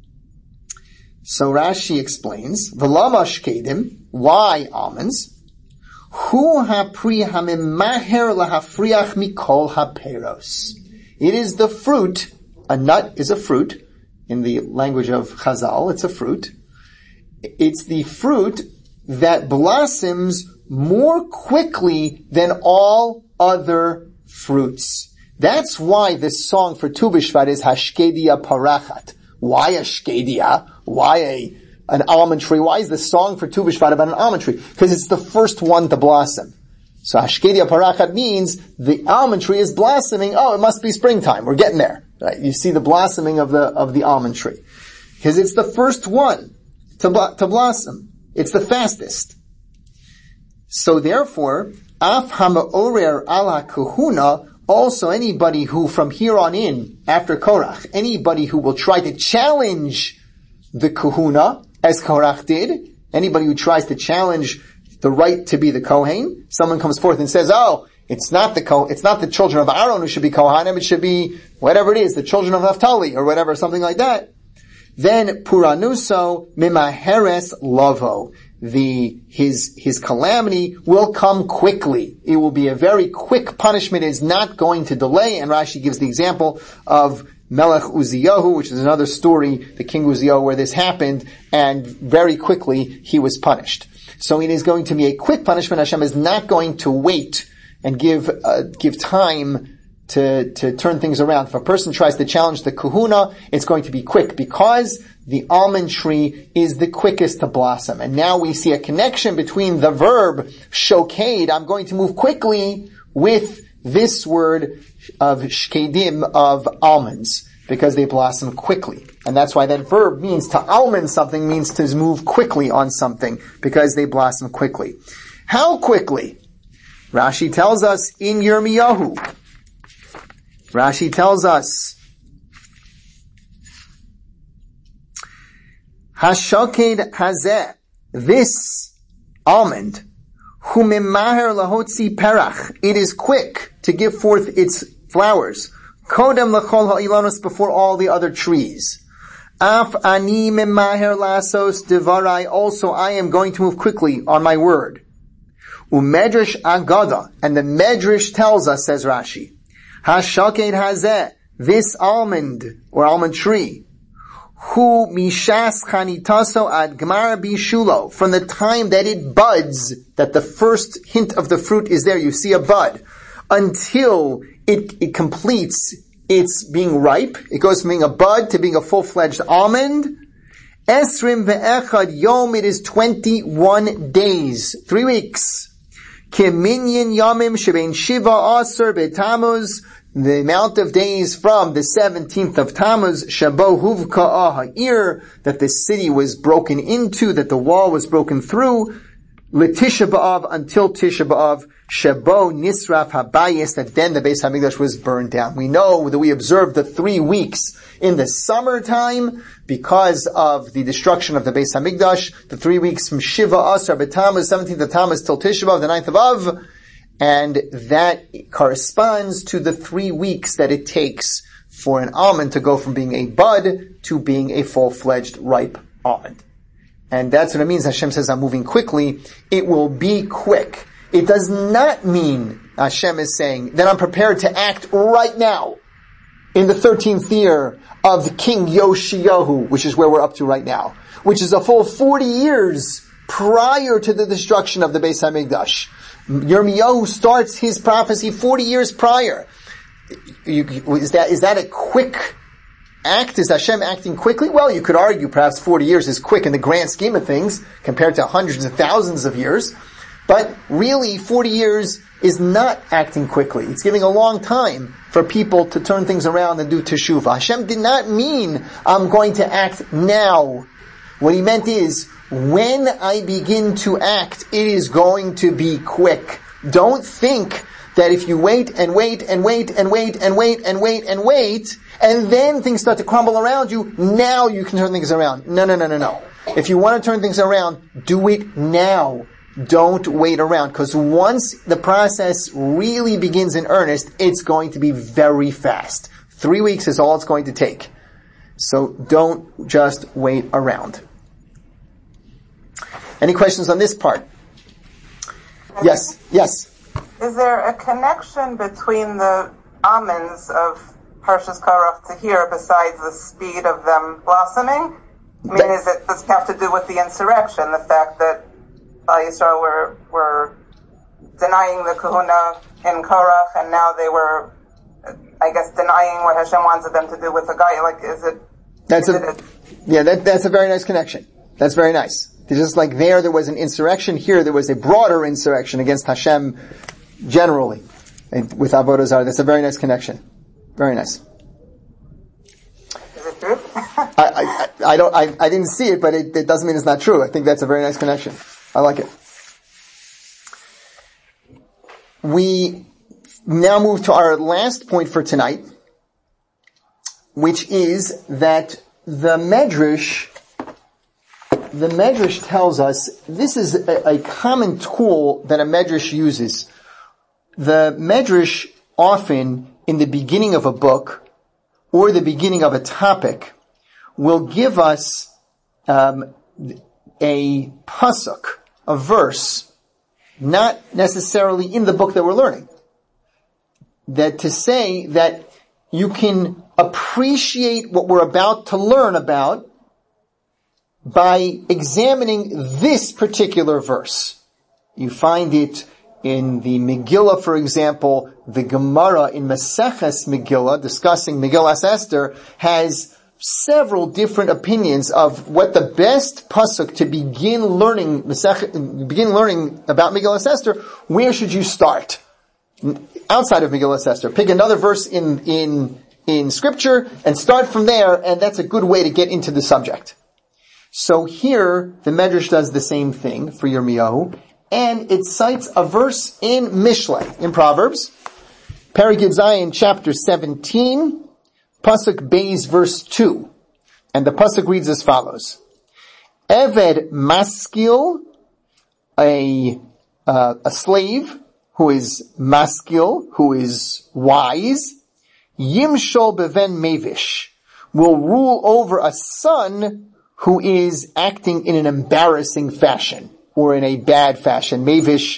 So Rashi explains, V'lama shkedim, why almonds? Hu hapri hamimaher lahafriach mikol haperos. It is the fruit. A nut is a fruit. In the language of Chazal, it's a fruit. It's the fruit that blossoms more quickly than all other fruits. That's why this song for Tu B'Shvat is Hashkedia Parachat. Why a shkedia? Why an almond tree? Why is the song for Tu B'Shvat about an almond tree? Because it's the first one to blossom. So Hashkedia Parachat means the almond tree is blossoming. Oh, it must be springtime. We're getting there. Right? You see the blossoming of the almond tree. Because it's the first one to blossom. It's the fastest. So therefore, Af Ha'Ma'orer Ala Kahuna, also anybody who from here on in, after Korach, anybody who will try to challenge the Kahuna, as Korach did, anybody who tries to challenge the right to be the Kohen, someone comes forth and says, oh, it's not the children of Aaron who should be Kohanim, it should be whatever it is, the children of Naphtali, or whatever, something like that. Then, Puranuso Mimaheres Lavo. His calamity will come quickly. It will be a very quick punishment. It is not going to delay. And Rashi gives the example of Melech Uziyahu, which is another story, the king Uziyahu, where this happened, and very quickly he was punished. So it is going to be a quick punishment. Hashem is not going to wait and give time to turn things around. If a person tries to challenge the kahuna, it's going to be quick because the almond tree is the quickest to blossom. And now we see a connection between the verb shoked, I'm going to move quickly, with this word of shkedim, of almonds, because they blossom quickly. And that's why that verb means to almond something, means to move quickly on something, because they blossom quickly. How quickly? Rashi tells us in Yirmiyahu. Rashi tells us, Hashoked hazeh, this almond, humimaher lahotzi perach, it is quick to give forth its flowers. Kodem lachol ha'ilanus, before all the other trees. Af ani mimaher lasos devarai, also I am going to move quickly on my word. Umedrash agada, and the Medrash tells us, says Rashi, Hashaked hazeh, this almond, or almond tree, hu mishas chanitaso ad gmar bishulo, from the time that it buds, that the first hint of the fruit is there, you see a bud, until it completes its being ripe, it goes from being a bud to being a full-fledged almond. Esrim ve'echad yom, it is 21 days, 3 weeks. Keminyan yamim shebein shiva aser betamuz, the amount of days from the 17th of Tammuz, shabo huvka ha'ir, that the city was broken into, that the wall was broken through, l'tisha b'av, until Tisha b'av, shabo nisraf habayis, that then the Beis Hamikdash was burned down. We know that we observed the 3 weeks in the summertime because of the destruction of the Beis Hamikdash, the 3 weeks from Shiva Asar B'Tammuz, 17th of Tammuz till Tisha B'av, the 9th of Av, and that corresponds to the 3 weeks that it takes for an almond to go from being a bud to being a full-fledged ripe almond. And that's what it means. Hashem says, I'm moving quickly. It will be quick. It does not mean, Hashem is saying, that I'm prepared to act right now. in the 13th year of King Yoshiyahu, which is where we're up to right now, which is a full 40 years prior to the destruction of the Beis HaMikdash. Yirmiyahu starts his prophecy 40 years prior. Is that a quick act? Is Hashem acting quickly? Well, you could argue perhaps 40 years is quick in the grand scheme of things compared to hundreds of thousands of years. But really, 40 years is not acting quickly. It's giving a long time for people to turn things around and do teshuvah. Hashem did not mean, I'm going to act now. What he meant is, when I begin to act, it is going to be quick. Don't think that if you wait and wait and wait and wait and wait and wait and wait, and then things start to crumble around you, now you can turn things around. No. If you want to turn things around, do it now. Don't wait around, because once the process really begins in earnest, it's going to be very fast. 3 weeks is all it's going to take. So don't just wait around. Any questions on this part? Yes. Is there a connection between the almonds of Parshas Korach to here besides the speed of them blossoming? Does it have to do with the insurrection, the fact that Yisrael were denying the kahuna in Korach, and now they were, I guess, denying what Hashem wanted them to do with the guy? Like, is it? That's a very nice connection. That's very nice. Just like there was an insurrection, here there was a broader insurrection against Hashem generally, and with Avodah Zarah. That's a very nice connection. Very nice. Is it true? I didn't see it, but it doesn't mean it's not true. I think that's a very nice connection. I like it. We now move to our last point for tonight, which is that the Medrash tells us, this is a common tool that a Medrash uses. The Medrash often, in the beginning of a book, or the beginning of a topic, will give us a pasuk, a verse, not necessarily in the book that we're learning. That to say that you can appreciate what we're about to learn about by examining this particular verse. You find it in the Megillah, for example. The Gemara in Maseches Megillah, discussing Megillas Esther, has several different opinions of what the best pasuk to begin learning about Megillas Esther. Where should you start? Outside of Megillas Esther. Pick another verse in Scripture and start from there, and that's a good way to get into the subject. So here, the Medrash does the same thing for Yirmiyahu, and it cites a verse in Mishlei, in Proverbs, Perek Yud Zayin, chapter 17, Pasuk Beis, verse 2. And the Pasuk reads as follows. Eved maskil, a slave who is maskil, who is wise, yimshol beven mevish, will rule over a son who is acting in an embarrassing fashion, or in a bad fashion. Mevish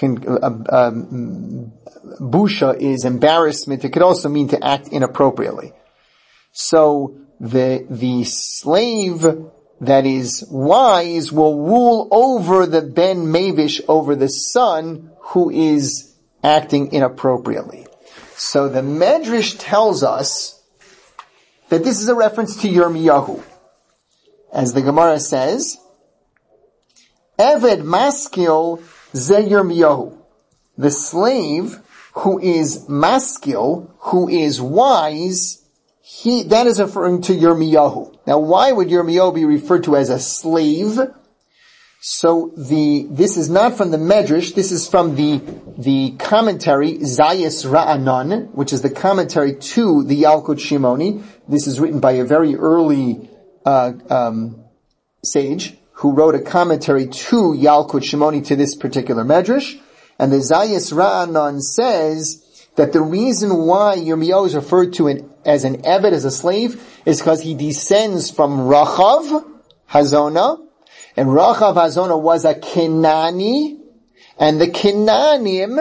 busha is embarrassment. It could also mean to act inappropriately. So the slave that is wise will rule over the ben mevish, over the son who is acting inappropriately. So the Medrash tells us that this is a reference to Yirmiyahu. As the Gemara says, Eved maskil ze Yirmiyahu. The slave who is maskil, who is wise, that is referring to Yirmiyahu. Now, why would Yirmiyahu be referred to as a slave? So this is not from the Medrash, this is from the commentary, Zayis Ra'anan, which is the commentary to the Yalkut Shimoni. This is written by a very early sage who wrote a commentary to Yalkut Shimoni, to this particular Medrash. And the Zayis Ra'anan says that the reason why Yirmiyahu is referred to as an Eved, as a slave, is because he descends from Rachav Hazona, and Rachav Hazona was a Kenani, and the Kenanim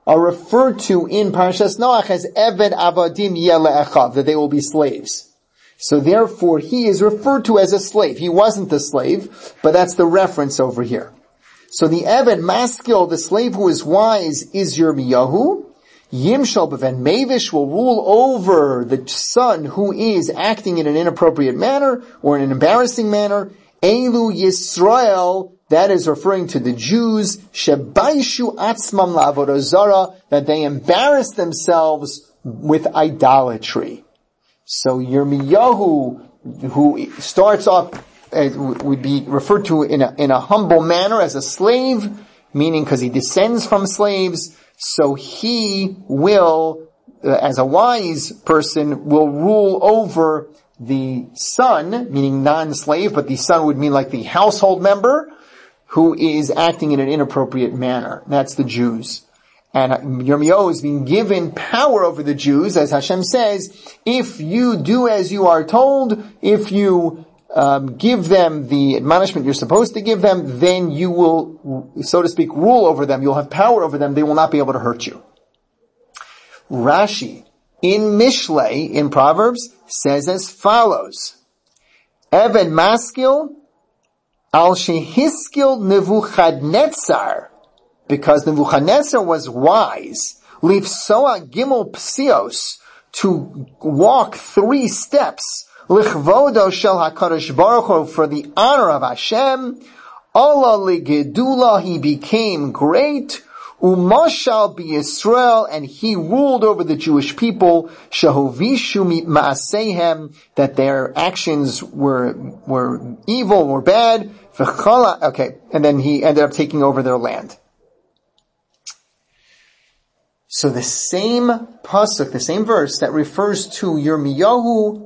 are referred to in Parshas Noach as Eved Avadim Yele'echav, that they will be slaves. So therefore, he is referred to as a slave. He wasn't the slave, but that's the reference over here. So the Eved Maskil, the slave who is wise, is Yirmiyahu. Yimshal Beven Mavish will rule over the son who is acting in an inappropriate manner or in an embarrassing manner. Elu Yisrael, that is referring to the Jews, Shebaishu Atzmam La'avodah Zara, that they embarrass themselves with idolatry. So Yirmiyahu, who starts off, would be referred to in a humble manner as a slave, meaning because he descends from slaves, so he will, as a wise person, will rule over the son, meaning non-slave, but the son would mean like the household member, who is acting in an inappropriate manner. That's the Jews. And Yirmiyahu is being given power over the Jews, as Hashem says, if you do as you are told, if you give them the admonishment you're supposed to give them, then you will, so to speak, rule over them. You'll have power over them. They will not be able to hurt you. Rashi, in Mishlei, in Proverbs, says as follows, Eved Maskil al shehiskil Nebuchadnezzar, because Nebuchadnezzar was wise, Lifsoa Gimel Psios, to walk 3 steps, Lichvodo Shel HaKadosh Baruch Hu, for the honor of Hashem, Allah Ligedula, he became great, Umashal B'Yisrael, and he ruled over the Jewish people, Shehovishu Ma'asehem, that their actions were evil, were bad, okay, and then he ended up taking over their land. So the same pasuk, the same verse that refers to Yirmiyahu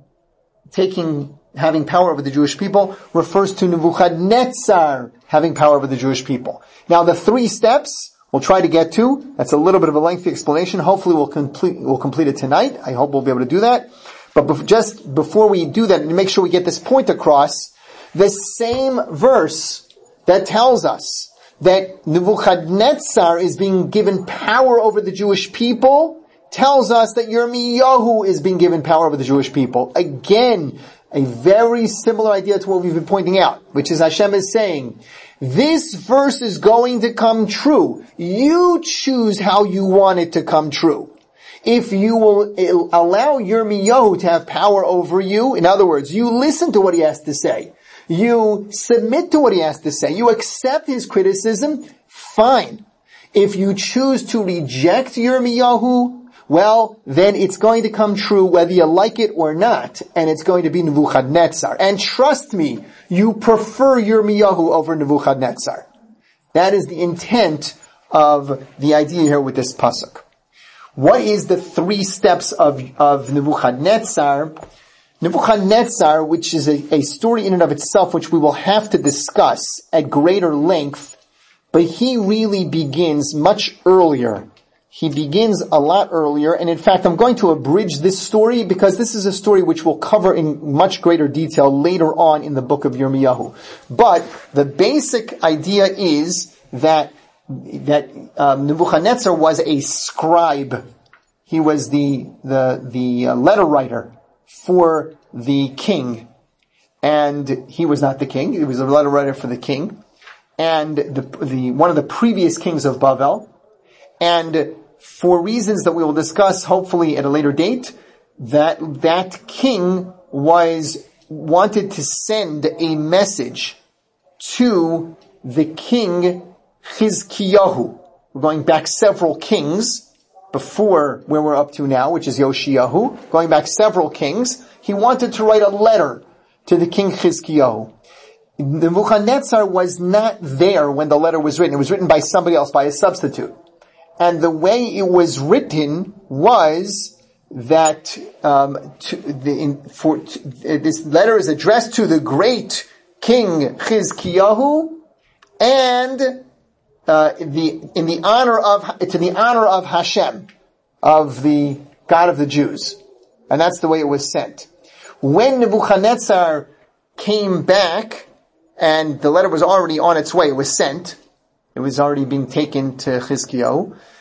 having power over the Jewish people, refers to Nebuchadnezzar having power over the Jewish people. Now the 3 steps we'll try to get to, that's a little bit of a lengthy explanation. Hopefully we'll complete it tonight. I hope we'll be able to do that. But just before we do that, and make sure we get this point across, the same verse that tells us that Nebuchadnezzar is being given power over the Jewish people tells us that Yirmiyahu is being given power over the Jewish people. Again, a very similar idea to what we've been pointing out, which is Hashem is saying, this verse is going to come true. You choose how you want it to come true. If you will allow Yirmiyahu to have power over you, in other words, you listen to what he has to say, you submit to what he has to say, you accept his criticism, fine. If you choose to reject Yirmiyahu, well, then it's going to come true whether you like it or not, and it's going to be Nebuchadnezzar. And trust me, you prefer Yirmiyahu over Nebuchadnezzar. That is the intent of the idea here with this pasuk. What is the 3 steps of Nebuchadnezzar? Nebuchadnezzar, which is a story in and of itself, which we will have to discuss at greater length, but he really begins much earlier. He begins a lot earlier, and in fact, I'm going to abridge this story because this is a story which we'll cover in much greater detail later on in the book of Yirmiyahu. But the basic idea is that Nebuchadnezzar was a scribe. He was the letter writer for the king, and he was not the king. He was a letter writer for the king, and the one of the previous kings of Bavel. And for reasons that we will discuss hopefully at a later date, that king wanted to send a message to the king Chizkiyahu. We're going back several kings before where we're up to now, which is Yoshiyahu. Going back several kings, he wanted to write a letter to the king Chizkiyahu. Nebuchadnezzar was not there when the letter was written. It was written by somebody else, by a substitute. And the way it was written was that this letter is addressed to the great King Chizkiyahu, and to the honor of Hashem, of the God of the Jews, and that's the way it was sent. When Nebuchadnezzar came back, and the letter was already on its way, it was sent. It was already being taken to Chizkiyahu.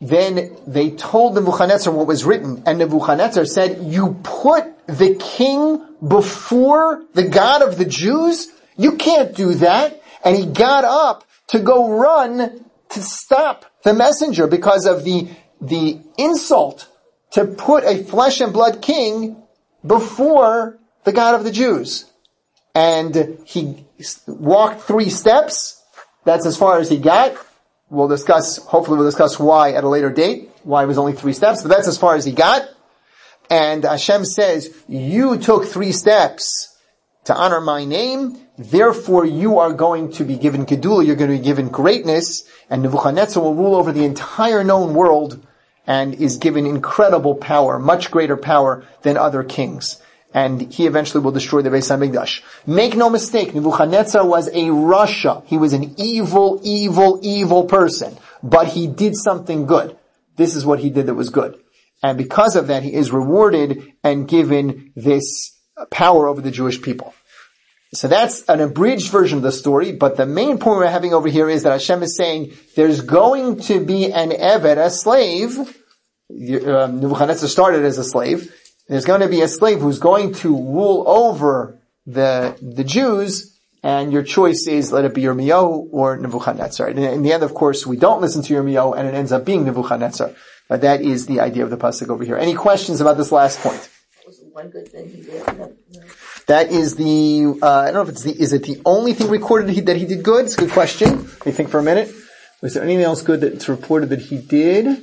then they told Nebuchadnezzar what was written, and Nebuchadnezzar said, you put the king before the God of the Jews? You can't do that. And he got up to go run to stop the messenger because of the insult to put a flesh and blood king before the God of the Jews. And he walked 3 steps. That's as far as he got. Hopefully we'll discuss why at a later date, why it was only 3 steps, but that's as far as he got. And Hashem says, you took 3 steps to honor my name, therefore you are going to be given Gedula, you're going to be given greatness, and Nebuchadnezzar will rule over the entire known world and is given incredible power, much greater power than other kings. And he eventually will destroy the Beis HaMikdash. Make no mistake, Nebuchadnezzar was a Rasha. He was an evil, evil, evil person. But he did something good. This is what he did that was good. And because of that, he is rewarded and given this power over the Jewish people. So that's an abridged version of the story, but the main point we're having over here is that Hashem is saying there's going to be an Eved, a slave. Nebuchadnezzar started as a slave. There's going to be a slave who's going to rule over the Jews, and your choice is let it be Yirmiyahu or Nebuchadnezzar. And in the end, of course, we don't listen to Yirmiyahu, and it ends up being Nebuchadnezzar. But that is the idea of the pasuk over here. Any questions about this last point? Was it one good thing he did? No. That is I don't know if is it the only thing recorded that he did good? It's a good question. Let me think for a minute. Was there anything else good that's reported that he did?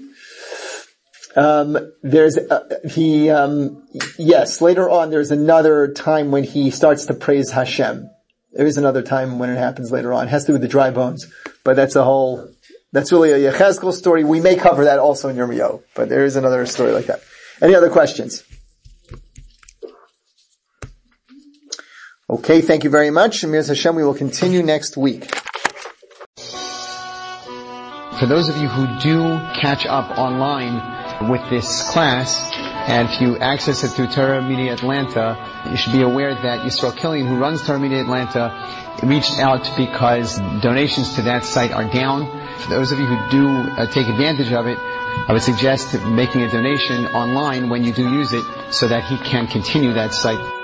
Yes, later on there's another time when he starts to praise Hashem. There is another time when it happens later on. It has to do with the dry bones. But that's really a Yechezkel story. We may cover that also in Yirmiyahu, but there is another story like that. Any other questions? Okay, thank you very much. Amir Hashem, we will continue next week. For those of you who do catch up online with this class, and if you access it through Torah Media Atlanta, you should be aware that Yisrael Killian, who runs Torah Media Atlanta, reached out because donations to that site are down. For those of you who do take advantage of it, I would suggest making a donation online when you do use it so that he can continue that site.